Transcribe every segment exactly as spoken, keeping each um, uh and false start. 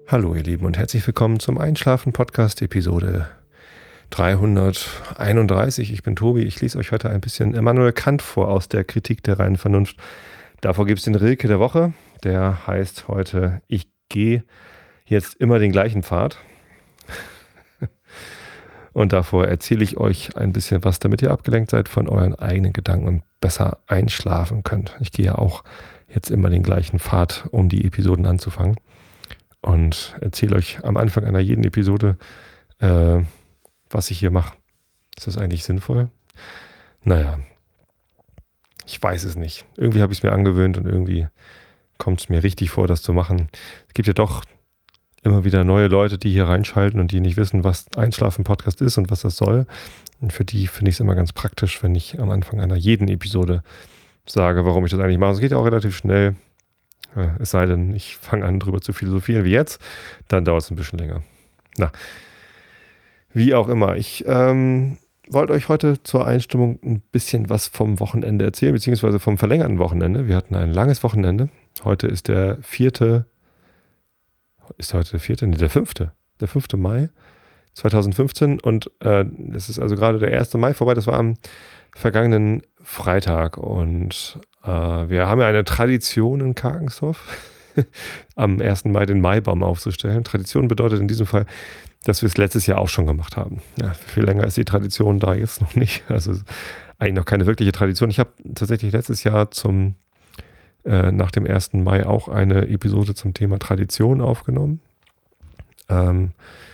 Hallo ihr Lieben und herzlich willkommen zum Einschlafen-Podcast Episode dreihunderteinunddreißig. Ich bin Tobi, ich lese euch heute ein bisschen Immanuel Kant vor aus der Kritik der reinen Vernunft. Davor gibt es den Rilke der Woche, der heißt heute Ich gehe jetzt immer den gleichen Pfad. Und davor erzähle ich euch ein bisschen was, damit ihr abgelenkt seid von euren eigenen Gedanken und besser einschlafen könnt. Ich gehe ja auch jetzt immer den gleichen Pfad, um die Episoden anzufangen. Und erzähle euch am Anfang einer jeden Episode, äh, was ich hier mache. Ist das eigentlich sinnvoll? Naja, ich weiß es nicht. Irgendwie habe ich es mir angewöhnt und irgendwie kommt es mir richtig vor, das zu machen. Es gibt ja doch immer wieder neue Leute, die hier reinschalten und die nicht wissen, was Einschlafen-Podcast ist und was das soll. Und für die finde ich es immer ganz praktisch, wenn ich am Anfang einer jeden Episode sage, warum ich das eigentlich mache. Es geht ja auch relativ schnell. Es sei denn, ich fange an, drüber zu philosophieren wie jetzt, dann dauert es ein bisschen länger. Na, wie auch immer. Ich ähm, wollte euch heute zur Einstimmung ein bisschen was vom Wochenende erzählen, beziehungsweise vom verlängerten Wochenende. Wir hatten ein langes Wochenende. Heute ist der vierte, ist heute der vierte? Nee, der fünfte. Der fünfte Mai zweitausendfünfzehn und äh, es ist also gerade der erste Mai vorbei. Das war am vergangenen Freitag und äh, wir haben ja eine Tradition in Karkensdorf, am ersten Mai den Maibaum aufzustellen. Tradition bedeutet in diesem Fall, dass wir es letztes Jahr auch schon gemacht haben. Ja, viel länger ist die Tradition da jetzt noch nicht. Also eigentlich noch keine wirkliche Tradition. Ich habe tatsächlich letztes Jahr zum äh, nach dem ersten Mai auch eine Episode zum Thema Tradition aufgenommen. Ähm,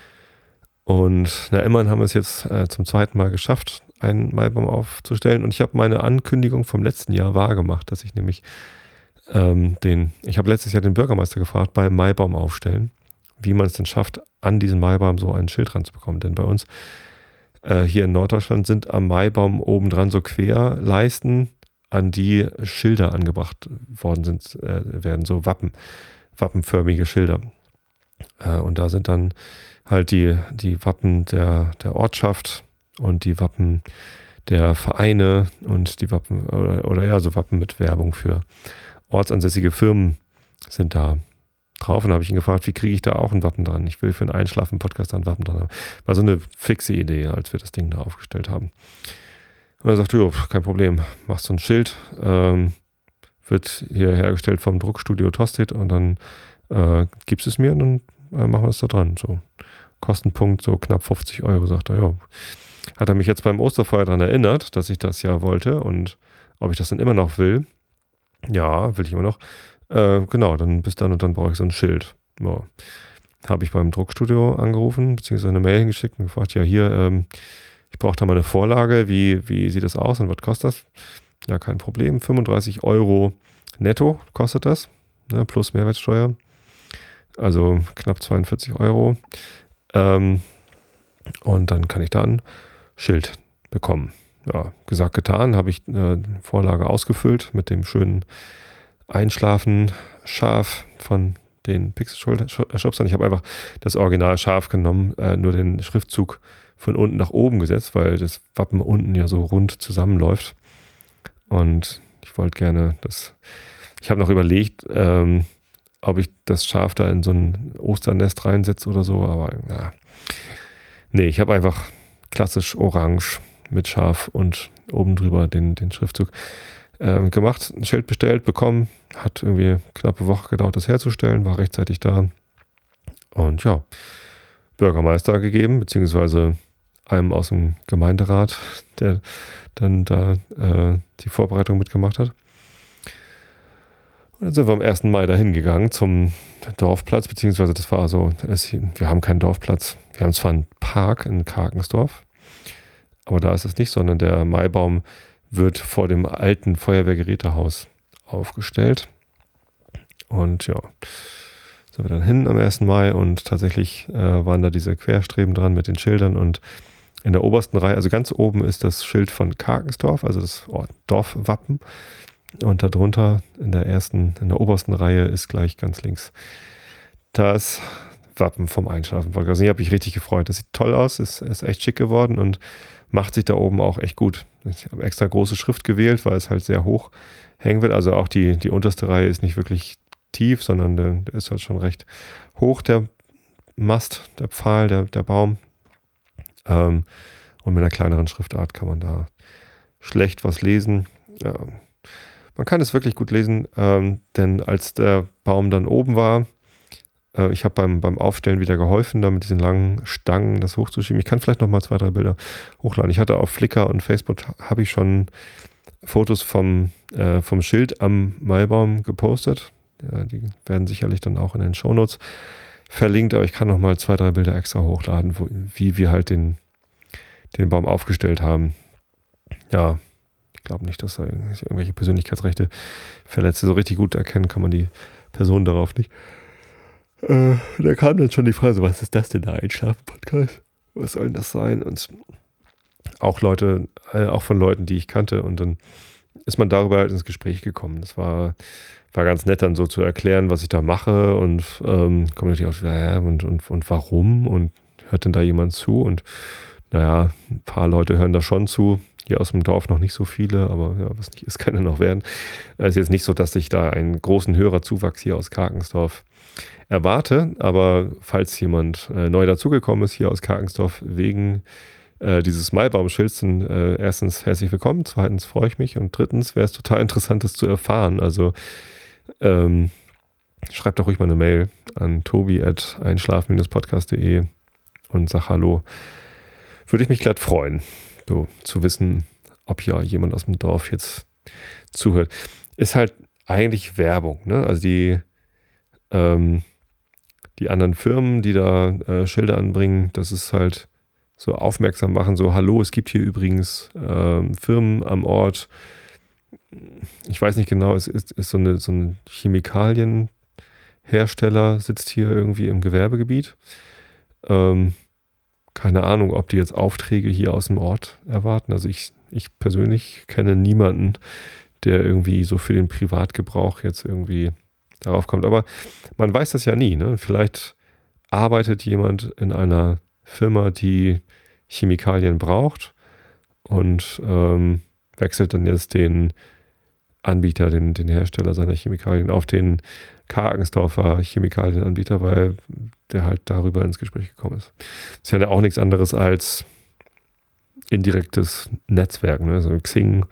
und na, immerhin haben wir es jetzt äh, zum zweiten Mal geschafft, einen Maibaum aufzustellen. Und ich habe meine Ankündigung vom letzten Jahr wahrgemacht, dass ich nämlich ähm, den, ich habe letztes Jahr den Bürgermeister gefragt, beim Maibaum aufstellen, wie man es denn schafft, an diesen Maibaum so ein Schild ranzubekommen. Denn bei uns äh, hier in Norddeutschland sind am Maibaum obendran so Querleisten, an die Schilder angebracht worden sind, äh, werden so Wappen, wappenförmige Schilder. Äh, und da sind dann halt die, die Wappen der, der Ortschaft und die Wappen der Vereine und die Wappen, oder, oder ja, so Wappen mit Werbung für ortsansässige Firmen sind da drauf. Und da habe ich ihn gefragt, wie kriege ich da auch ein Wappen dran? Ich will für einen Einschlafen-Podcast da ein Wappen dran haben. War so eine fixe Idee, als wir das Ding da aufgestellt haben. Und er sagte, jo, kein Problem, machst du ein Schild, ähm, wird hier hergestellt vom Druckstudio Tosted und dann äh, gibst es mir und dann äh, machen wir es da dran. So. Kostenpunkt so knapp fünfzig Euro, sagt er, ja. Hat er mich jetzt beim Osterfeuer daran erinnert, dass ich das ja wollte und ob ich das dann immer noch will. Ja, will ich immer noch. Äh, genau, dann bis dann und dann brauche ich so ein Schild. Ja. Habe ich beim Druckstudio angerufen, beziehungsweise eine Mail hingeschickt und gefragt, ja hier, ähm, ich brauche da mal eine Vorlage, wie, wie sieht das aus und was kostet das? Ja, kein Problem, fünfunddreißig Euro netto kostet das, ne, plus Mehrwertsteuer. Also knapp zweiundvierzig Euro. Ähm, und dann kann ich da ein Schild bekommen. Ja, gesagt, getan, habe ich eine Vorlage ausgefüllt mit dem schönen Einschlafen-Schaf von den Pixel-Shopsern. Ich habe einfach das Original-Schaf genommen, äh, nur den Schriftzug von unten nach oben gesetzt, weil das Wappen unten ja so rund zusammenläuft. Und ich wollte gerne das, ich habe noch überlegt, ähm, ob ich das Schaf da in so ein Osternest reinsetze oder so, aber ja. Nee, ich habe einfach klassisch orange mit Schaf und oben drüber den, den Schriftzug äh, gemacht, ein Schild bestellt, bekommen, hat irgendwie eine knappe Woche gedauert, das herzustellen, war rechtzeitig da und ja, Bürgermeister gegeben, beziehungsweise einem aus dem Gemeinderat, der dann da äh, die Vorbereitung mitgemacht hat. Und dann sind wir am ersten Mai dahin gegangen zum Dorfplatz, beziehungsweise das war so, es, wir haben keinen Dorfplatz, wir haben zwar einen Park in Karkensdorf, aber da ist es nicht, sondern der Maibaum wird vor dem alten Feuerwehrgerätehaus aufgestellt. Und ja, sind wir dann hin am ersten Mai und tatsächlich äh, waren da diese Querstreben dran mit den Schildern und in der obersten Reihe, also ganz oben ist das Schild von Karkensdorf, also das Dorfwappen. Und darunter in der ersten, in der obersten Reihe ist gleich ganz links das Wappen vom Einschlafen-Podcast. Also, ich habe mich richtig gefreut. Das sieht toll aus, ist, ist echt schick geworden und macht sich da oben auch echt gut. Ich habe extra große Schrift gewählt, weil es halt sehr hoch hängen wird. Also auch die, die unterste Reihe ist nicht wirklich tief, sondern der, der ist halt schon recht hoch, der Mast, der Pfahl, der, der Baum. Ähm, und mit einer kleineren Schriftart kann man da schlecht was lesen. Ja, man kann es wirklich gut lesen, ähm, denn als der Baum dann oben war, äh, ich habe beim, beim Aufstellen wieder geholfen, da mit diesen langen Stangen das hochzuschieben. Ich kann vielleicht noch mal zwei, drei Bilder hochladen. Ich hatte auf Flickr und Facebook habe ich schon Fotos vom, äh, vom Schild am Maibaum gepostet. Ja, die werden sicherlich dann auch in den Shownotes verlinkt, aber ich kann noch mal zwei, drei Bilder extra hochladen, wo, wie wir halt den, den Baum aufgestellt haben. Ja, ich glaube nicht, dass da irgendwelche Persönlichkeitsrechte verletzt. So richtig gut erkennen kann man die Person darauf nicht. Äh, da kam dann schon die Frage, so, was ist das denn, der Einschlafen-Podcast? Was soll denn das sein? Und auch Leute, äh, auch von Leuten, die ich kannte. Und dann ist man darüber halt ins Gespräch gekommen. Das war, war ganz nett, dann so zu erklären, was ich da mache. Und ähm, kommt natürlich auch, ja, und, und, und warum? Und hört denn da jemand zu? Und naja, ein paar Leute hören da schon zu. Hier aus dem Dorf noch nicht so viele, aber ja, was nicht ist, kann ja noch werden. Es ist jetzt nicht so, dass ich da einen großen Hörerzuwachs hier aus Karkensdorf erwarte, aber falls jemand äh, neu dazugekommen ist hier aus Karkensdorf wegen äh, dieses Maibaumschilds, dann äh, erstens herzlich willkommen, zweitens freue ich mich und drittens wäre es total interessant, das zu erfahren. Also ähm, schreibt doch ruhig mal eine Mail an tobi at einschlafen podcast punkt de und sag Hallo. Würde ich mich glatt freuen, so zu wissen, ob ja jemand aus dem Dorf jetzt zuhört. Ist halt eigentlich Werbung, ne? Also die, ähm, die anderen Firmen, die da äh, Schilder anbringen, das ist halt so aufmerksam machen, so hallo, es gibt hier übrigens ähm, Firmen am Ort. Ich weiß nicht genau, es ist, ist so eine, so ein Chemikalienhersteller, sitzt hier irgendwie im Gewerbegebiet. Ähm, Keine Ahnung, ob die jetzt Aufträge hier aus dem Ort erwarten. Also ich, ich persönlich kenne niemanden, der irgendwie so für den Privatgebrauch jetzt irgendwie darauf kommt. Aber man weiß das ja nie, ne? Vielleicht arbeitet jemand in einer Firma, die Chemikalien braucht und ähm, wechselt dann jetzt den Anbieter, den, den Hersteller seiner Chemikalien auf den Karkensdorfer Chemikalienanbieter, weil der halt darüber ins Gespräch gekommen ist. Das ist ja auch nichts anderes als indirektes Netzwerk, ne? So Xing.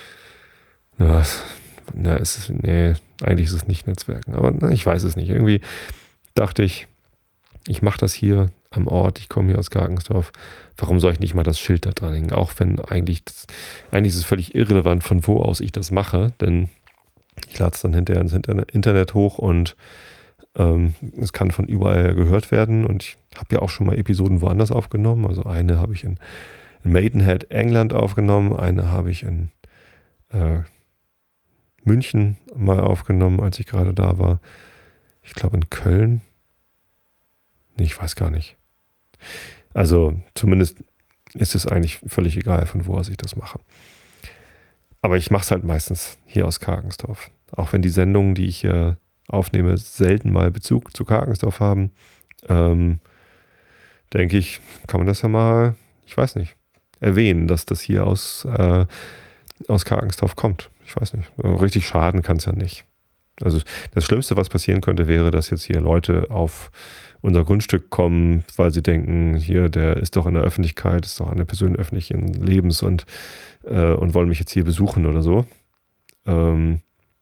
Na, na, es ist, nee, eigentlich ist es nicht Netzwerken, aber na, ich weiß es nicht. Irgendwie dachte ich, ich mache das hier am Ort, ich komme hier aus Karkensdorf. Warum soll ich nicht mal das Schild da dran hängen? Auch wenn eigentlich, das, eigentlich ist es völlig irrelevant, von wo aus ich das mache, denn ich lade es dann hinterher ins Internet hoch und ähm, es kann von überall gehört werden. Und ich habe ja auch schon mal Episoden woanders aufgenommen. Also eine habe ich in, in Maidenhead, England aufgenommen, eine habe ich in äh, München mal aufgenommen, als ich gerade da war. Ich glaube in Köln. Nee, ich weiß gar nicht. Also zumindest ist es eigentlich völlig egal, von wo aus ich das mache. Aber ich mache es halt meistens hier aus Karkensdorf. Auch wenn die Sendungen, die ich hier aufnehme, selten mal Bezug zu Karkensdorf haben, ähm, denke ich, kann man das ja mal, ich weiß nicht, erwähnen, dass das hier aus, äh, aus Karkensdorf kommt. Ich weiß nicht. Richtig schaden kann es ja nicht. Also das Schlimmste, was passieren könnte, wäre, dass jetzt hier Leute auf unser Grundstück kommen, weil sie denken, hier, der ist doch in der Öffentlichkeit, ist doch eine Person öffentlichen Lebens und, äh, und wollen mich jetzt hier besuchen oder so. Ähm,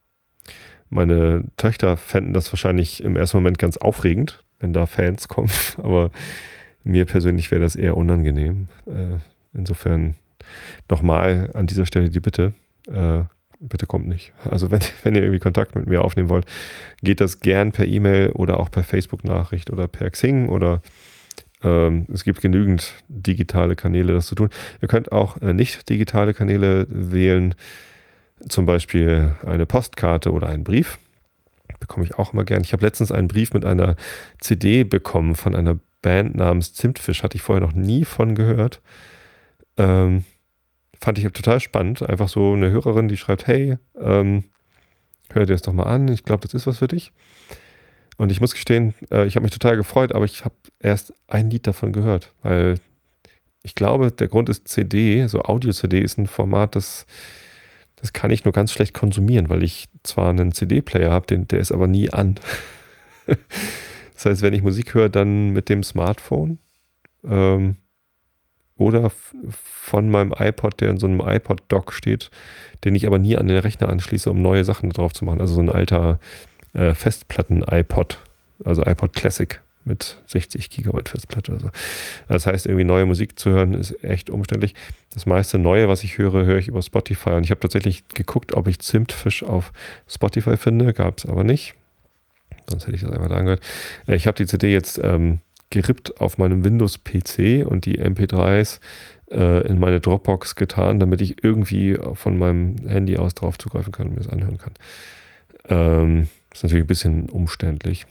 meine Töchter fänden das wahrscheinlich im ersten Moment ganz aufregend, wenn da Fans kommen, aber mir persönlich wäre das eher unangenehm. Äh, insofern nochmal an dieser Stelle die Bitte, äh, bitte kommt nicht. Also wenn, wenn ihr irgendwie Kontakt mit mir aufnehmen wollt, geht das gern per E-Mail oder auch per Facebook-Nachricht oder per Xing oder ähm, es gibt genügend digitale Kanäle, das zu tun. Ihr könnt auch äh, nicht digitale Kanäle wählen, zum Beispiel eine Postkarte oder einen Brief. Bekomme ich auch immer gern. Ich habe letztens einen Brief mit einer C D bekommen von einer Band namens Zimtfisch. Hatte ich vorher noch nie von gehört. Ähm, Fand ich total spannend. Einfach so eine Hörerin, die schreibt, hey, ähm, hör dir das doch mal an. Ich glaube, das ist was für dich. Und ich muss gestehen, äh, ich habe mich total gefreut, aber ich habe erst ein Lied davon gehört. Weil ich glaube, der Grund ist C D, so Audio-C D ist ein Format, das, das kann ich nur ganz schlecht konsumieren, weil ich zwar einen C D-Player habe, den, der ist aber nie an. Das heißt, wenn ich Musik höre, dann mit dem Smartphone ähm, oder f- von meinem iPod, der in so einem iPod-Dock steht, den ich aber nie an den Rechner anschließe, um neue Sachen drauf zu machen. Also so ein alter äh, Festplatten-iPod, also iPod Classic mit sechzig Gigabyte Festplatte. Also. Das heißt, irgendwie neue Musik zu hören, ist echt umständlich. Das meiste Neue, was ich höre, höre ich über Spotify. Und ich habe tatsächlich geguckt, ob ich Zimtfisch auf Spotify finde, gab es aber nicht. Sonst hätte ich das einfach da angehört. Äh, Ich habe die C D jetzt ähm, gerippt auf meinem Windows-P C und die M P dreis äh, in meine Dropbox getan, damit ich irgendwie von meinem Handy aus drauf zugreifen kann und mir das anhören kann. Ähm, ist natürlich ein bisschen umständlich.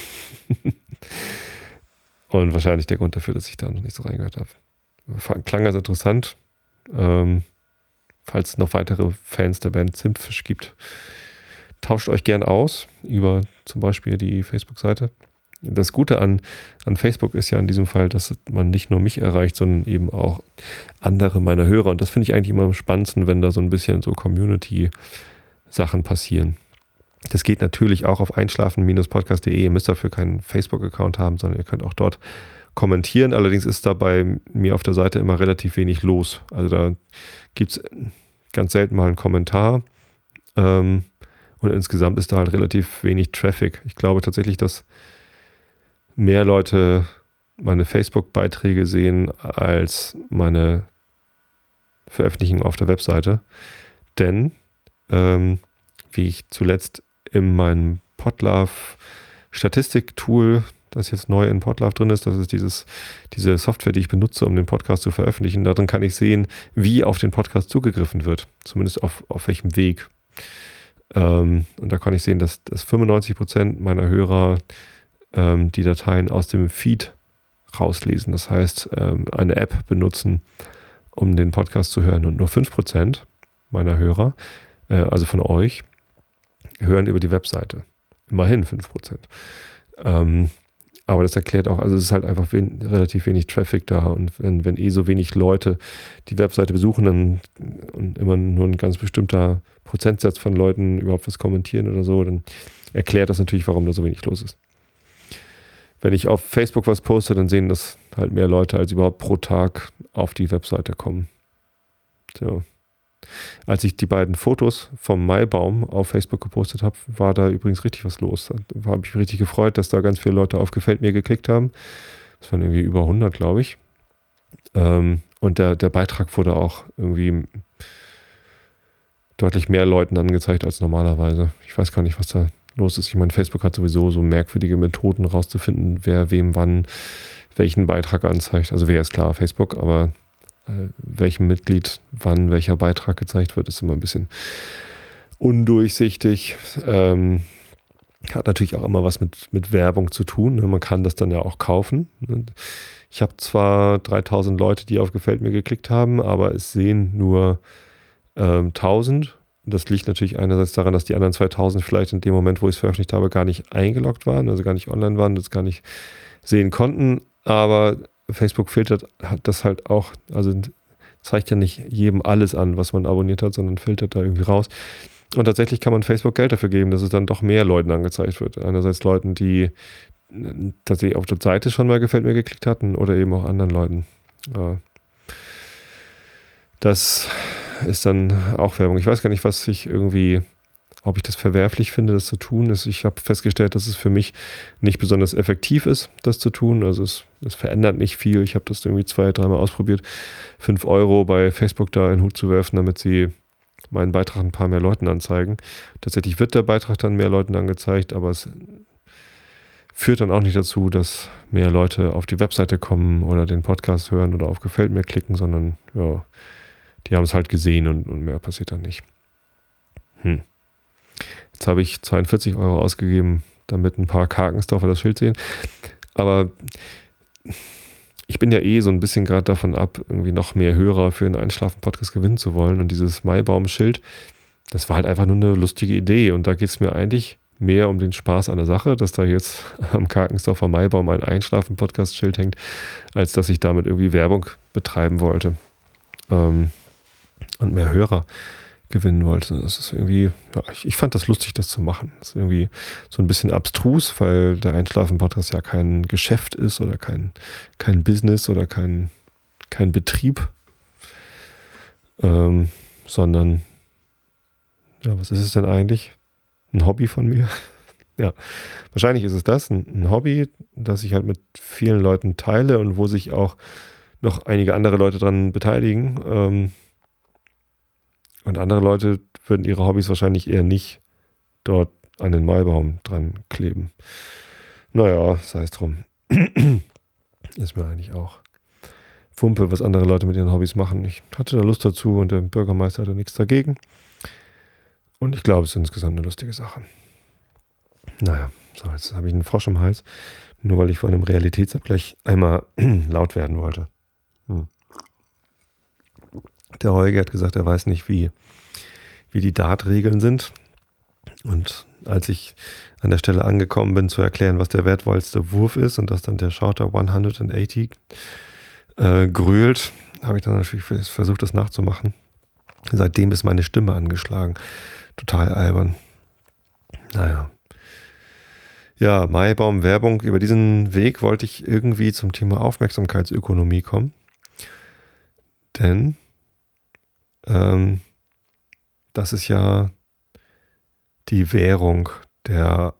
Und wahrscheinlich der Grund dafür, dass ich da noch nicht so reingehört habe. Klang ganz interessant. Ähm, falls es noch weitere Fans der Band Zimtfisch gibt, tauscht euch gern aus über zum Beispiel die Facebook-Seite. Das Gute an, an Facebook ist ja in diesem Fall, dass man nicht nur mich erreicht, sondern eben auch andere meiner Hörer. Und das finde ich eigentlich immer am spannendsten, wenn da so ein bisschen so Community-Sachen passieren. Das geht natürlich auch auf einschlafen Bindestrich podcast punkt de. Ihr müsst dafür keinen Facebook-Account haben, sondern ihr könnt auch dort kommentieren. Allerdings ist da bei mir auf der Seite immer relativ wenig los. Also da gibt es ganz selten mal einen Kommentar. Ähm, und insgesamt ist da halt relativ wenig Traffic. Ich glaube tatsächlich, dass mehr Leute meine Facebook-Beiträge sehen als meine Veröffentlichungen auf der Webseite. Denn, ähm, wie ich zuletzt in meinem Podlove-Statistik-Tool, das jetzt neu in Podlove drin ist, das ist dieses, diese Software, die ich benutze, um den Podcast zu veröffentlichen. Darin kann ich sehen, wie auf den Podcast zugegriffen wird. Zumindest auf, auf welchem Weg. Ähm, und da kann ich sehen, dass, dass fünfundneunzig Prozent meiner Hörer ähm, die Dateien aus dem Feed rauslesen. Das heißt, ähm, eine App benutzen, um den Podcast zu hören. Und nur fünf Prozent meiner Hörer, äh, also von euch, hören über die Webseite. Immerhin fünf Prozent. Ähm, aber das erklärt auch, also es ist halt einfach wen, relativ wenig Traffic da und wenn, wenn eh so wenig Leute die Webseite besuchen dann, und immer nur ein ganz bestimmter Prozentsatz von Leuten überhaupt was kommentieren oder so, dann erklärt das natürlich, warum da so wenig los ist. Wenn ich auf Facebook was poste, dann sehen das halt mehr Leute, als überhaupt pro Tag auf die Webseite kommen. So. Als ich die beiden Fotos vom Maibaum auf Facebook gepostet habe, war da übrigens richtig was los. Da habe ich mich richtig gefreut, dass da ganz viele Leute auf Gefällt mir geklickt haben. Das waren irgendwie über hundert, glaube ich. Ähm, und der, der Beitrag wurde auch irgendwie deutlich mehr Leuten angezeigt als normalerweise. Ich weiß gar nicht, was da los ist. Ich meine, Facebook hat sowieso so merkwürdige Methoden rauszufinden, wer wem wann welchen Beitrag anzeigt. Also wäre es klar, Facebook, aber welchem Mitglied wann welcher Beitrag gezeigt wird, ist immer ein bisschen undurchsichtig. Ähm, hat natürlich auch immer was mit, mit Werbung zu tun. Man kann das dann ja auch kaufen. Ich habe zwar dreitausend Leute, die auf Gefällt mir geklickt haben, aber es sehen nur ähm, tausend. Das liegt natürlich einerseits daran, dass die anderen zweitausend vielleicht in dem Moment, wo ich es veröffentlicht habe, gar nicht eingeloggt waren, also gar nicht online waren, das gar nicht sehen konnten. Aber Facebook filtert hat das halt auch, also zeigt ja nicht jedem alles an, was man abonniert hat, sondern filtert da irgendwie raus. Und tatsächlich kann man Facebook Geld dafür geben, dass es dann doch mehr Leuten angezeigt wird. Einerseits Leuten, die tatsächlich auf der Seite schon mal Gefällt mir geklickt hatten oder eben auch anderen Leuten. Das ist dann auch Werbung. Ich weiß gar nicht, was ich irgendwie, ob ich das verwerflich finde, das zu tun. Ich habe festgestellt, dass es für mich nicht besonders effektiv ist, das zu tun. Also es, es verändert nicht viel. Ich habe das irgendwie zwei, dreimal ausprobiert, fünf Euro bei Facebook da in den Hut zu werfen, damit sie meinen Beitrag ein paar mehr Leuten anzeigen. Tatsächlich wird der Beitrag dann mehr Leuten angezeigt, aber es führt dann auch nicht dazu, dass mehr Leute auf die Webseite kommen oder den Podcast hören oder auf Gefällt mir klicken, sondern ja, die haben es halt gesehen und, und mehr passiert dann nicht. Hm. Jetzt habe ich zweiundvierzig Euro ausgegeben, damit ein paar Karkensdorfer das Schild sehen. Aber ich bin ja eh so ein bisschen gerade davon ab, irgendwie noch mehr Hörer für einen Einschlafen-Podcast gewinnen zu wollen. Und dieses Maibaum-Schild, das war halt einfach nur eine lustige Idee. Und da geht es mir eigentlich mehr um den Spaß an der Sache, dass da jetzt am Karkensdorfer Maibaum ein Einschlafen-Podcast-Schild hängt, als dass ich damit irgendwie Werbung betreiben wollte. Ähm, und mehr Hörer gewinnen wollte. Das ist irgendwie, ja, ich, ich fand das lustig, das zu machen. Das ist irgendwie so ein bisschen abstrus, weil der Einschlafen-Podcast ja kein Geschäft ist oder kein, kein Business oder kein, kein Betrieb, ähm, sondern, ja, was ist es denn eigentlich? Ein Hobby von mir? Ja, wahrscheinlich ist es das, ein, ein Hobby, das ich halt mit vielen Leuten teile und wo sich auch noch einige andere Leute dran beteiligen. Ähm, und andere Leute würden ihre Hobbys wahrscheinlich eher nicht dort an den Maibaum dran kleben. Naja, sei es drum. Ist mir eigentlich auch Wumpe, was andere Leute mit ihren Hobbys machen. Ich hatte da Lust dazu und der Bürgermeister hatte nichts dagegen. Und ich glaube, es ist insgesamt eine lustige Sache. Naja, so, jetzt habe ich einen Frosch im Hals, nur weil ich vor einem Realitätsabgleich einmal laut werden wollte. Hm. Der Holger hat gesagt, er weiß nicht, wie, wie die Dart-Regeln sind. Und als ich an der Stelle angekommen bin, zu erklären, was der wertvollste Wurf ist und dass dann der Shorter hundertachtzig äh, grölt, habe ich dann natürlich versucht, das nachzumachen. Seitdem ist meine Stimme angeschlagen. Total albern. Naja. Ja, Maibaum Werbung. Über diesen Weg wollte ich irgendwie zum Thema Aufmerksamkeitsökonomie kommen. Denn ähm, das ist ja die Währung der...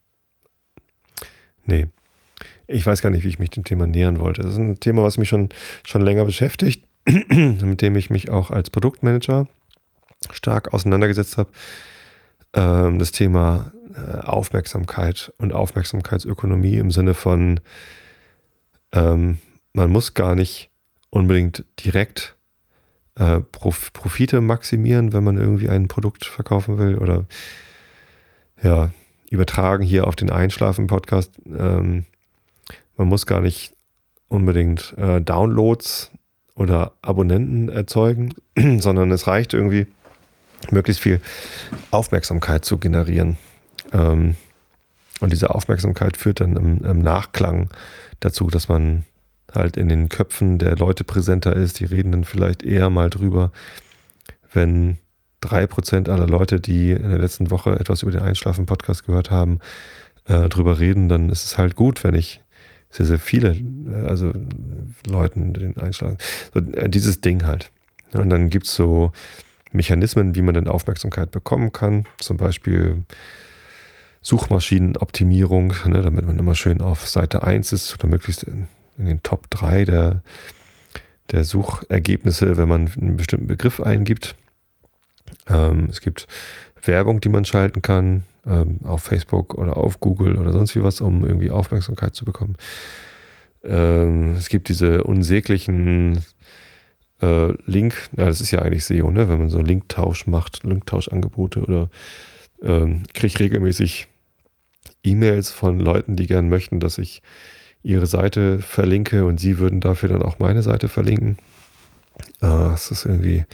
Nee, ich weiß gar nicht, wie ich mich dem Thema nähern wollte. Das ist ein Thema, was mich schon, schon länger beschäftigt, mit dem ich mich auch als Produktmanager stark auseinandergesetzt habe. Ähm, das Thema äh, Aufmerksamkeit und Aufmerksamkeitsökonomie im Sinne von, ähm, man muss gar nicht unbedingt direkt äh, Prof- Profite maximieren, wenn man irgendwie ein Produkt verkaufen will oder ja, übertragen hier auf den Einschlafen-Podcast. Ähm, man muss gar nicht unbedingt äh, Downloads oder Abonnenten erzeugen, sondern es reicht irgendwie, möglichst viel Aufmerksamkeit zu generieren. Ähm, und diese Aufmerksamkeit führt dann im, im Nachklang dazu, dass man halt in den Köpfen der Leute präsenter ist. Die reden dann vielleicht eher mal drüber, wenn drei Prozent aller Leute, die in der letzten Woche etwas über den Einschlafen-Podcast gehört haben, äh, drüber reden, dann ist es halt gut, wenn ich sehr, sehr viele, äh, also Leuten den Einschlafen, so, äh, dieses Ding halt. Ja, und dann gibt es so Mechanismen, wie man denn Aufmerksamkeit bekommen kann, zum Beispiel Suchmaschinenoptimierung, ne, damit man immer schön auf Seite eins ist oder möglichst in, in den Top drei der, der Suchergebnisse, wenn man einen bestimmten Begriff eingibt. Ähm, es gibt Werbung, die man schalten kann, ähm, auf Facebook oder auf Google oder sonst wie was, um irgendwie Aufmerksamkeit zu bekommen. Ähm, es gibt diese unsäglichen äh, Link, ja, das ist ja eigentlich S E O, ne? Wenn man so Linktausch macht, Linktauschangebote oder ähm, kriege ich regelmäßig E-Mails von Leuten, die gern möchten, dass ich ihre Seite verlinke und sie würden dafür dann auch meine Seite verlinken. Äh, das ist irgendwie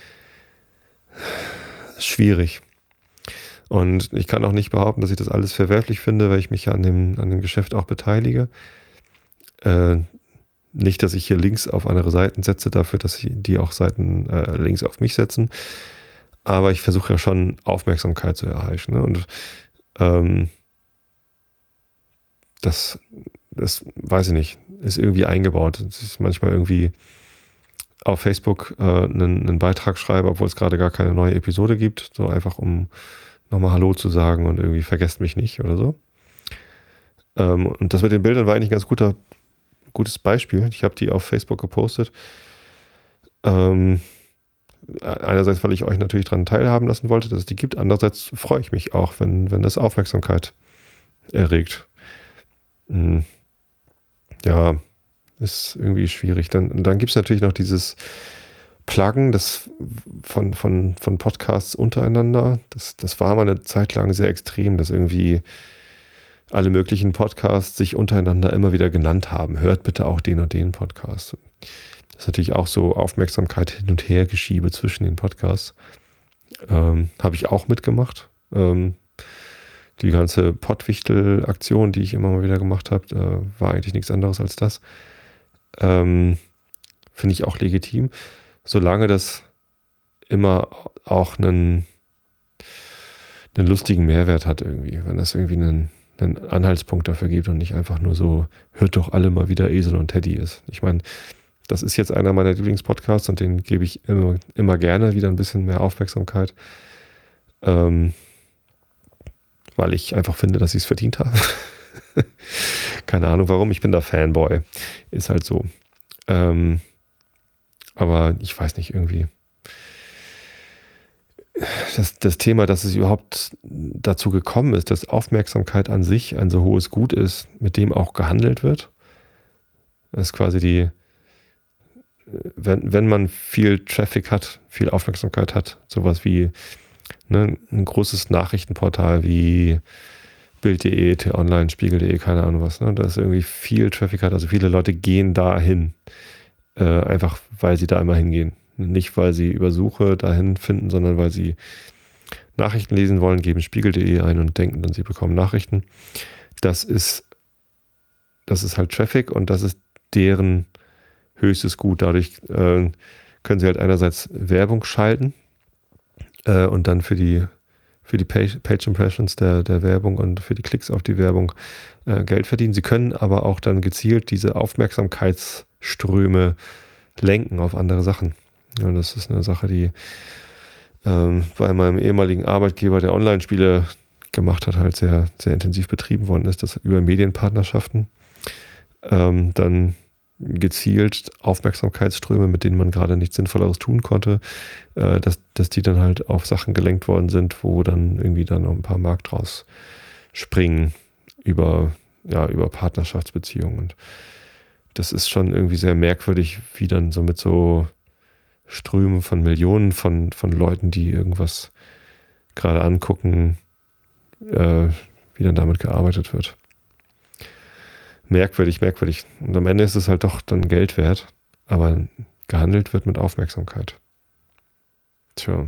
schwierig. Und ich kann auch nicht behaupten, dass ich das alles verwerflich finde, weil ich mich ja an dem, an dem Geschäft auch beteilige. Äh, nicht, dass ich hier Links auf andere Seiten setze, dafür, dass die auch Seiten äh, Links auf mich setzen. Aber ich versuche ja schon Aufmerksamkeit zu erreichen. Ne? Und ähm, das, das weiß ich nicht, ist irgendwie eingebaut. Es ist manchmal irgendwie auf Facebook äh, einen, einen Beitrag schreibe, obwohl es gerade gar keine neue Episode gibt. So einfach, um nochmal Hallo zu sagen und irgendwie vergesst mich nicht oder so. Ähm, und das mit den Bildern war eigentlich ein ganz guter, gutes Beispiel. Ich habe die auf Facebook gepostet. Ähm, einerseits, weil ich euch natürlich daran teilhaben lassen wollte, dass es die gibt. Andererseits freue ich mich auch, wenn, wenn das Aufmerksamkeit erregt. Hm. Ja, ist irgendwie schwierig. Dann, dann gibt es natürlich noch dieses Pluggen das von, von, von Podcasts untereinander. Das, das war mal eine Zeit lang sehr extrem, dass irgendwie alle möglichen Podcasts sich untereinander immer wieder genannt haben. Hört bitte auch den und den Podcast. Das ist natürlich auch so Aufmerksamkeit hin und her geschiebe zwischen den Podcasts. Ähm, habe ich auch mitgemacht. Ähm, die ganze Pottwichtel-Aktion, die ich immer mal wieder gemacht habe, äh, war eigentlich nichts anderes als das. Ähm, finde ich auch legitim. Solange das immer auch einen, einen lustigen Mehrwert hat irgendwie, wenn das irgendwie einen, einen Anhaltspunkt dafür gibt und nicht einfach nur so, hört doch alle mal wieder Esel und Teddy ist. Ich meine, das ist jetzt einer meiner Lieblingspodcasts und den gebe ich immer, immer gerne wieder ein bisschen mehr Aufmerksamkeit, ähm, weil ich einfach finde, dass sie es verdient haben. Keine Ahnung warum, ich bin da Fanboy. Ist halt so. Ähm, aber ich weiß nicht, irgendwie. Das, das Thema, dass es überhaupt dazu gekommen ist, dass Aufmerksamkeit an sich ein so hohes Gut ist, mit dem auch gehandelt wird. Das ist quasi die, wenn, wenn man viel Traffic hat, viel Aufmerksamkeit hat, sowas wie ne, ein großes Nachrichtenportal wie Bild punkt de, T-Online, Spiegel punkt de, keine Ahnung was, ne, das irgendwie viel Traffic hat, also viele Leute gehen dahin, äh, einfach weil sie da immer hingehen. Nicht, weil sie über Suche dahin finden, sondern weil sie Nachrichten lesen wollen, geben Spiegel punkt de ein und denken dann, sie bekommen Nachrichten. Das ist, das ist halt Traffic und das ist deren höchstes Gut. Dadurch äh, können sie halt einerseits Werbung schalten äh, und dann für die, für die Page, Page Impressions der, der Werbung und für die Klicks auf die Werbung äh, Geld verdienen. Sie können aber auch dann gezielt diese Aufmerksamkeitsströme lenken auf andere Sachen. Ja, das ist eine Sache, die ähm, bei meinem ehemaligen Arbeitgeber, der Online-Spiele gemacht hat, halt sehr, sehr intensiv betrieben worden ist, das über Medienpartnerschaften ähm, dann gezielt Aufmerksamkeitsströme, mit denen man gerade nichts Sinnvolleres tun konnte, äh, dass, dass die dann halt auf Sachen gelenkt worden sind, wo dann irgendwie dann noch ein paar Mark draus springen über, ja, über Partnerschaftsbeziehungen. Und das ist schon irgendwie sehr merkwürdig, wie dann so mit so Strömen von Millionen von, von Leuten, die irgendwas gerade angucken, äh, wie dann damit gearbeitet wird. Merkwürdig, merkwürdig. Und am Ende ist es halt doch dann Geld wert, aber gehandelt wird mit Aufmerksamkeit. Tja.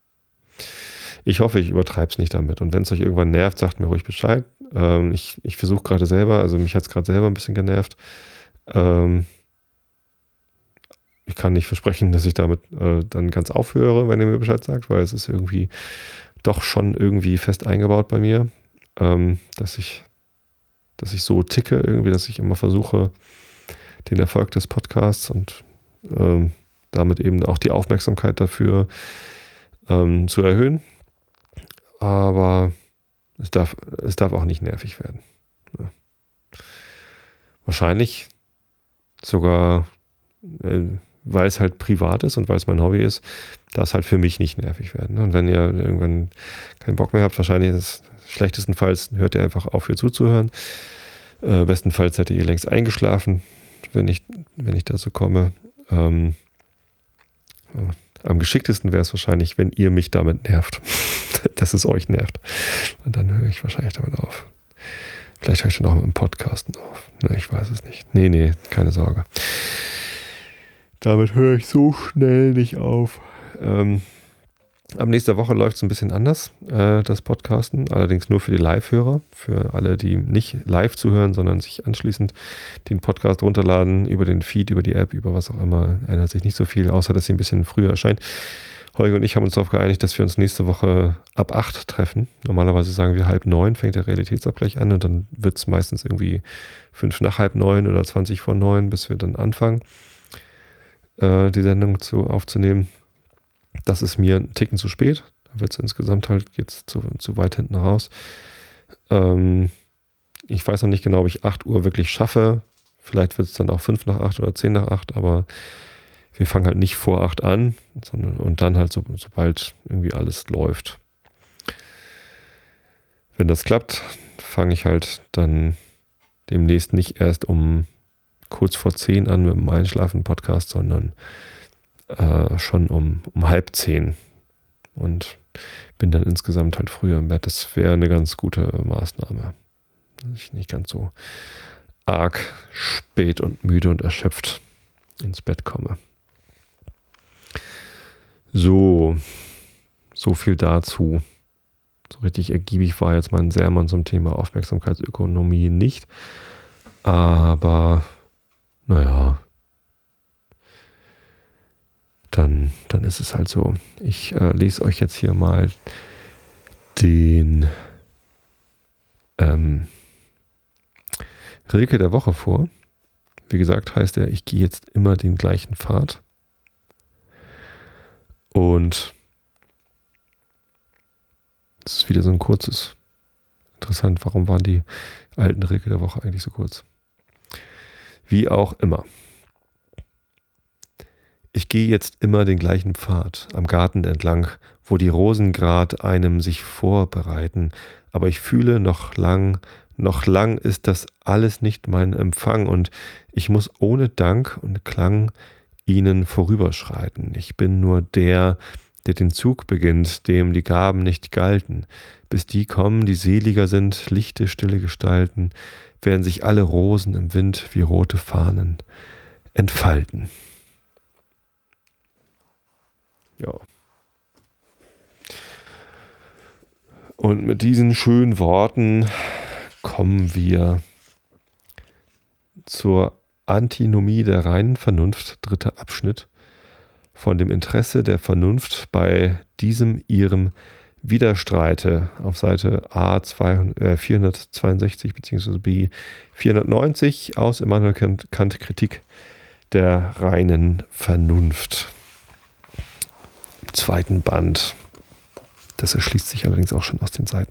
Ich hoffe, ich übertreibe es nicht damit. Und wenn es euch irgendwann nervt, sagt mir ruhig Bescheid. Ähm, ich ich versuche gerade selber, also mich hat es gerade selber ein bisschen genervt. Ähm, ich kann nicht versprechen, dass ich damit äh, dann ganz aufhöre, wenn ihr mir Bescheid sagt, weil es ist irgendwie doch schon irgendwie fest eingebaut bei mir, ähm, dass ich dass ich so ticke irgendwie, dass ich immer versuche, den Erfolg des Podcasts und ähm, damit eben auch die Aufmerksamkeit dafür ähm, zu erhöhen. Aber es darf, es darf auch nicht nervig werden. Ja. Wahrscheinlich sogar, äh, weil es halt privat ist und weil es mein Hobby ist, darf es halt für mich nicht nervig werden. Und wenn ihr irgendwann keinen Bock mehr habt, wahrscheinlich ist es schlechtestenfalls, hört ihr einfach auf, hier zuzuhören. Äh, bestenfalls seid ihr längst eingeschlafen, wenn ich, wenn ich dazu komme. Ähm, ja. Am geschicktesten wäre es wahrscheinlich, wenn ihr mich damit nervt, dass es euch nervt. Und dann höre ich wahrscheinlich damit auf. Vielleicht höre ich dann auch mit dem Podcasten auf. Ne, ich weiß es nicht. Nee, nee, keine Sorge. Damit höre ich so schnell nicht auf. Ähm, Ab nächster Woche läuft es ein bisschen anders, äh, das Podcasten, allerdings nur für die Live-Hörer, für alle, die nicht live zuhören, sondern sich anschließend den Podcast runterladen, über den Feed, über die App, über was auch immer, ändert sich nicht so viel, außer dass sie ein bisschen früher erscheint. Holger und ich haben uns darauf geeinigt, dass wir uns nächste Woche ab acht treffen. Normalerweise sagen wir halb neun, fängt der Realitätsabgleich an und dann wird es meistens irgendwie fünf nach halb neun oder zwanzig vor neun, bis wir dann anfangen, äh, die Sendung zu, aufzunehmen. Das ist mir ein Ticken zu spät. Da wird es insgesamt halt, geht's zu, zu weit hinten raus. Ähm, ich weiß noch nicht genau, ob ich acht Uhr wirklich schaffe. Vielleicht wird es dann auch fünf nach acht oder zehn nach acht, aber wir fangen halt nicht vor acht an, sondern und dann halt so, sobald irgendwie alles läuft. Wenn das klappt, fange ich halt dann demnächst nicht erst um kurz vor zehn an mit dem Einschlafen-Podcast, sondern Äh, schon um, um halb zehn und bin dann insgesamt halt früher im Bett. Das wäre eine ganz gute Maßnahme, dass ich nicht ganz so arg spät und müde und erschöpft ins Bett komme. So, so viel dazu. So richtig ergiebig war jetzt mein Sermon zum Thema Aufmerksamkeitsökonomie nicht, aber naja, dann, dann ist es halt so. Ich äh, lese euch jetzt hier mal den ähm, Rilke der Woche vor. Wie gesagt, heißt er, ich gehe jetzt immer den gleichen Pfad. Und es ist wieder so ein kurzes, interessant, warum waren die alten Rilke der Woche eigentlich so kurz? Wie auch immer. Ich gehe jetzt immer den gleichen Pfad am Garten entlang, wo die Rosen grad einem sich vorbereiten, aber ich fühle noch lang, noch lang ist das alles nicht mein Empfang und ich muss ohne Dank und Klang ihnen vorüberschreiten. Ich bin nur der, der den Zug beginnt, dem die Gaben nicht galten. Bis die kommen, die seliger sind, lichte, stille Gestalten, werden sich alle Rosen im Wind wie rote Fahnen entfalten. Ja. Und mit diesen schönen Worten kommen wir zur Antinomie der reinen Vernunft, dritter Abschnitt, von dem Interesse der Vernunft bei diesem ihrem Widerstreite auf Seite A vierhundertzweiundsechzig bzw. B vierhundertneunzig aus Immanuel Kant, Kant Kritik der reinen Vernunft. Im zweiten Band. Das erschließt sich allerdings auch schon aus den Seiten.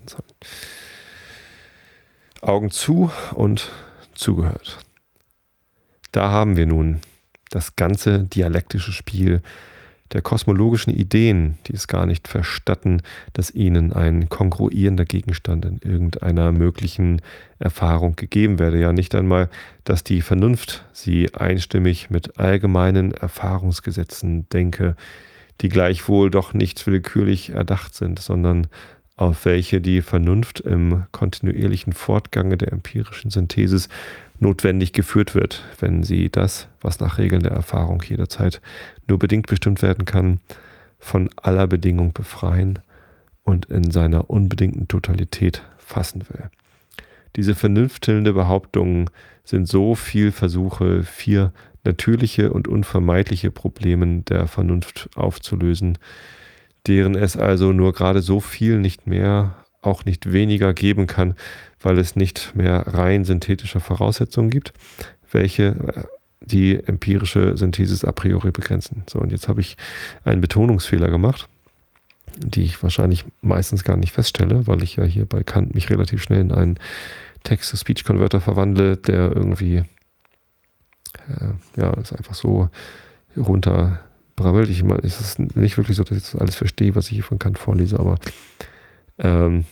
Augen zu und zugehört. Da haben wir nun das ganze dialektische Spiel der kosmologischen Ideen, die es gar nicht verstatten, dass ihnen ein kongruierender Gegenstand in irgendeiner möglichen Erfahrung gegeben werde. Ja, nicht einmal, dass die Vernunft sie einstimmig mit allgemeinen Erfahrungsgesetzen denke, die gleichwohl doch nicht willkürlich erdacht sind, sondern auf welche die Vernunft im kontinuierlichen Fortgange der empirischen Synthesis notwendig geführt wird, wenn sie das, was nach Regeln der Erfahrung jederzeit nur bedingt bestimmt werden kann, von aller Bedingung befreien und in seiner unbedingten Totalität fassen will. Diese vernünftelnde Behauptungen sind so viel Versuche, vier natürliche und unvermeidliche Probleme der Vernunft aufzulösen, deren es also nur gerade so viel nicht mehr, auch nicht weniger geben kann, weil es nicht mehr rein synthetische Voraussetzungen gibt, welche die empirische Synthesis a priori begrenzen. So, und jetzt habe ich einen Betonungsfehler gemacht, die ich wahrscheinlich meistens gar nicht feststelle, weil ich ja hier bei Kant mich relativ schnell in einen Text-to-Speech-Converter verwandle, der irgendwie äh, ja, ist einfach so runterbrabbelt. Ich meine, es ist nicht wirklich so, dass ich das alles verstehe, was ich hier von Kant vorlese, aber ähm,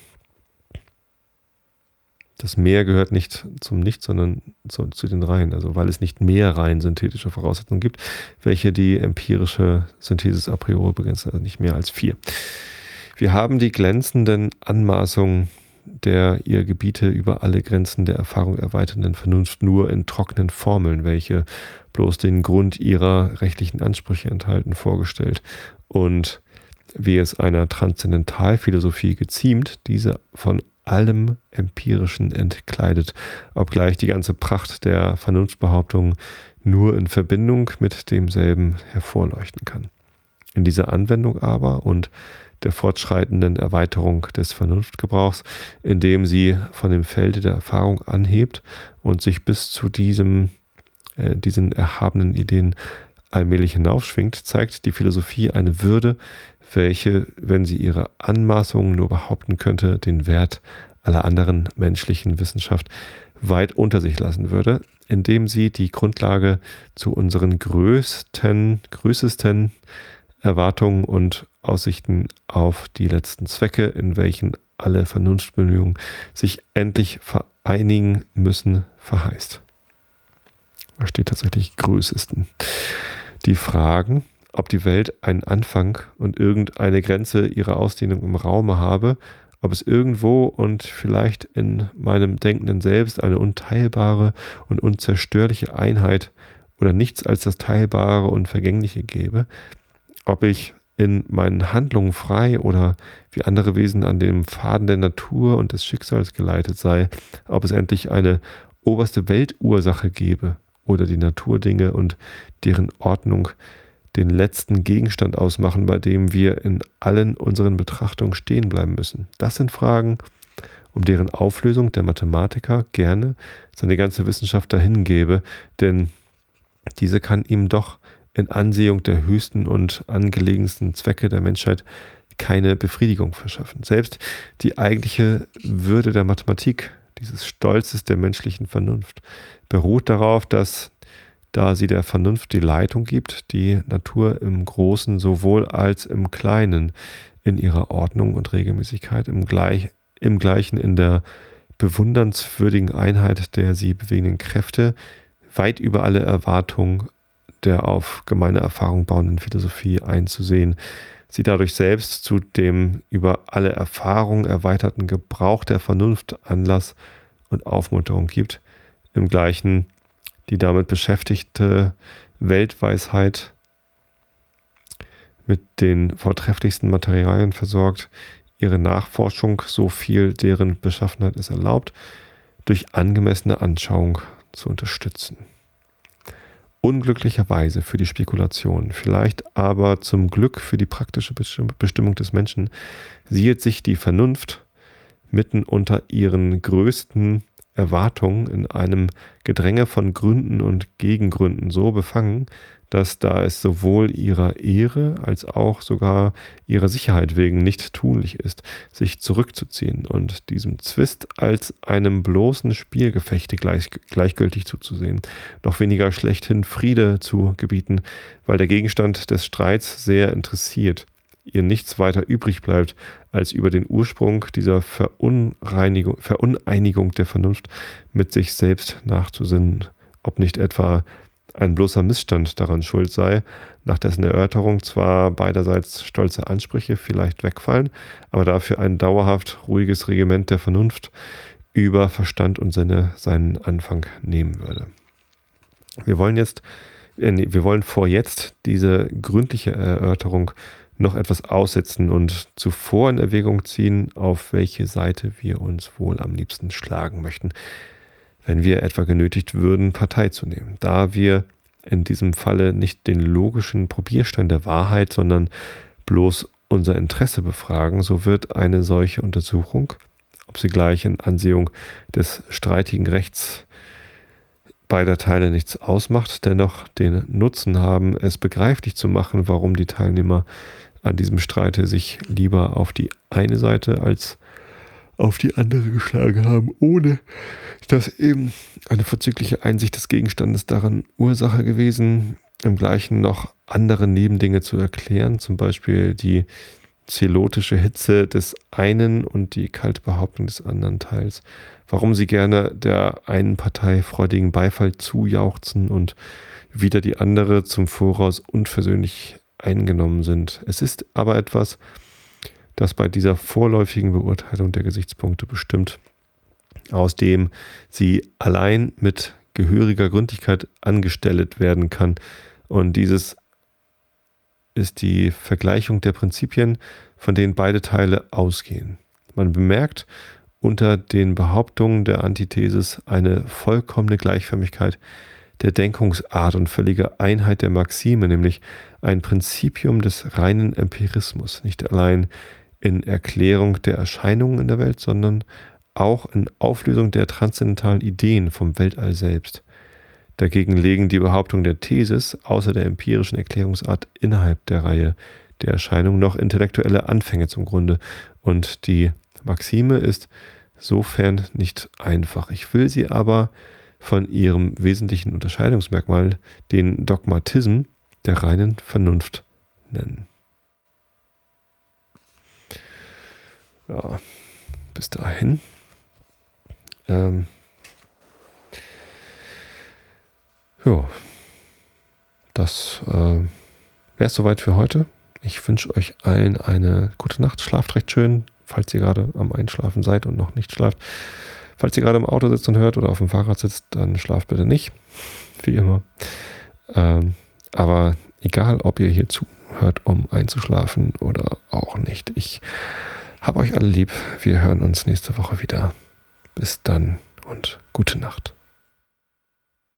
das Mehr gehört nicht zum Nichts, sondern zu, zu den Reihen. Also weil es nicht mehr rein synthetische Voraussetzungen gibt, welche die empirische Synthesis a priori begrenzt, also nicht mehr als vier. Wir haben die glänzenden Anmaßungen der ihr Gebiete über alle Grenzen der Erfahrung erweiternden Vernunft nur in trockenen Formeln, welche bloß den Grund ihrer rechtlichen Ansprüche enthalten, vorgestellt. Und wie es einer Transzendentalphilosophie geziemt, diese von allem Empirischen entkleidet, obgleich die ganze Pracht der Vernunftbehauptung nur in Verbindung mit demselben hervorleuchten kann. In dieser Anwendung aber und der fortschreitenden Erweiterung des Vernunftgebrauchs, indem sie von dem Felde der Erfahrung anhebt und sich bis zu diesem, äh, diesen erhabenen Ideen allmählich hinaufschwingt, zeigt die Philosophie eine Würde, welche, wenn sie ihre Anmaßungen nur behaupten könnte, den Wert aller anderen menschlichen Wissenschaft weit unter sich lassen würde, indem sie die Grundlage zu unseren größten, größesten Erwartungen und Aussichten auf die letzten Zwecke, in welchen alle Vernunftbemühungen sich endlich vereinigen müssen, verheißt. Da steht tatsächlich größesten. Die Fragen, ob die Welt einen Anfang und irgendeine Grenze ihrer Ausdehnung im Raume habe, ob es irgendwo und vielleicht in meinem denkenden Selbst eine unteilbare und unzerstörliche Einheit oder nichts als das Teilbare und Vergängliche gäbe, ob ich in meinen Handlungen frei oder wie andere Wesen an dem Faden der Natur und des Schicksals geleitet sei, ob es endlich eine oberste Weltursache gebe oder die Naturdinge und deren Ordnung den letzten Gegenstand ausmachen, bei dem wir in allen unseren Betrachtungen stehen bleiben müssen. Das sind Fragen, um deren Auflösung der Mathematiker gerne seine ganze Wissenschaft dahingebe, denn diese kann ihm doch in Ansehung der höchsten und angelegensten Zwecke der Menschheit keine Befriedigung verschaffen. Selbst die eigentliche Würde der Mathematik, dieses Stolzes der menschlichen Vernunft, beruht darauf, dass, da sie der Vernunft die Leitung gibt, die Natur im Großen sowohl als im Kleinen in ihrer Ordnung und Regelmäßigkeit, im, gleich, im Gleichen in der bewundernswürdigen Einheit der sie bewegenden Kräfte, weit über alle Erwartungen der auf gemeine Erfahrung bauenden Philosophie einzusehen, sie dadurch selbst zu dem über alle Erfahrung erweiterten Gebrauch der Vernunft Anlass und Aufmunterung gibt, im Gleichen die damit beschäftigte Weltweisheit mit den vortrefflichsten Materialien versorgt, ihre Nachforschung, so viel deren Beschaffenheit es erlaubt, durch angemessene Anschauung zu unterstützen. Unglücklicherweise für die Spekulation, vielleicht aber zum Glück für die praktische Bestimmung des Menschen, sieht sich die Vernunft mitten unter ihren größten Erwartungen in einem Gedränge von Gründen und Gegengründen so befangen, dass da es sowohl ihrer Ehre als auch sogar ihrer Sicherheit wegen nicht tunlich ist, sich zurückzuziehen und diesem Zwist als einem bloßen Spielgefechte gleich, gleichgültig zuzusehen, noch weniger schlechthin Friede zu gebieten, weil der Gegenstand des Streits sehr interessiert, ihr nichts weiter übrig bleibt, als über den Ursprung dieser Verunreinigung, Veruneinigung der Vernunft mit sich selbst nachzusinnen, ob nicht etwa ein bloßer Missstand daran schuld sei, nach dessen Erörterung zwar beiderseits stolze Ansprüche vielleicht wegfallen, aber dafür ein dauerhaft ruhiges Regiment der Vernunft über Verstand und Sinne seinen Anfang nehmen würde. Wir wollen jetzt, äh, nee, wir wollen vor jetzt diese gründliche Erörterung noch etwas aussetzen und zuvor in Erwägung ziehen, auf welche Seite wir uns wohl am liebsten schlagen möchten, wenn wir etwa genötigt würden, Partei zu nehmen. Da wir in diesem Falle nicht den logischen Probierstein der Wahrheit, sondern bloß unser Interesse befragen, so wird eine solche Untersuchung, ob sie gleich in Ansehung des streitigen Rechts beider Teile nichts ausmacht, dennoch den Nutzen haben, es begreiflich zu machen, warum die Teilnehmer an diesem Streite sich lieber auf die eine Seite als auf die andere geschlagen haben, ohne dass eben eine vorzügliche Einsicht des Gegenstandes daran Ursache gewesen, im Gleichen noch andere Nebendinge zu erklären, zum Beispiel die zelotische Hitze des einen und die kalte Behauptung des anderen Teils, warum sie gerne der einen Partei freudigen Beifall zujauchzen und wieder die andere zum Voraus unversöhnlich eingenommen sind. Es ist aber etwas, das bei dieser vorläufigen Beurteilung der Gesichtspunkte bestimmt, aus dem sie allein mit gehöriger Gründlichkeit angestellt werden kann. Und dieses ist die Vergleichung der Prinzipien, von denen beide Teile ausgehen. Man bemerkt unter den Behauptungen der Antithesis eine vollkommene Gleichförmigkeit der Denkungsart und völlige Einheit der Maxime, nämlich ein Prinzipium des reinen Empirismus, nicht allein in Erklärung der Erscheinungen in der Welt, sondern auch in Auflösung der transzendentalen Ideen vom Weltall selbst. Dagegen legen die Behauptungen der Thesis außer der empirischen Erklärungsart innerhalb der Reihe der Erscheinungen noch intellektuelle Anfänge zum Grunde, und die Maxime ist sofern nicht einfach. Ich will sie aber von ihrem wesentlichen Unterscheidungsmerkmal, den Dogmatism der reinen Vernunft, nennen. Ja, bis dahin. Ähm, ja, das äh, wäre es soweit für heute. Ich wünsche euch allen eine gute Nacht. Schlaft recht schön, falls ihr gerade am Einschlafen seid und noch nicht schlaft. Falls ihr gerade im Auto sitzt und hört oder auf dem Fahrrad sitzt, dann schlaft bitte nicht, wie immer. Ähm, aber egal, ob ihr hier zuhört, um einzuschlafen oder auch nicht. Ich habe euch alle lieb. Wir hören uns nächste Woche wieder. Bis dann und gute Nacht.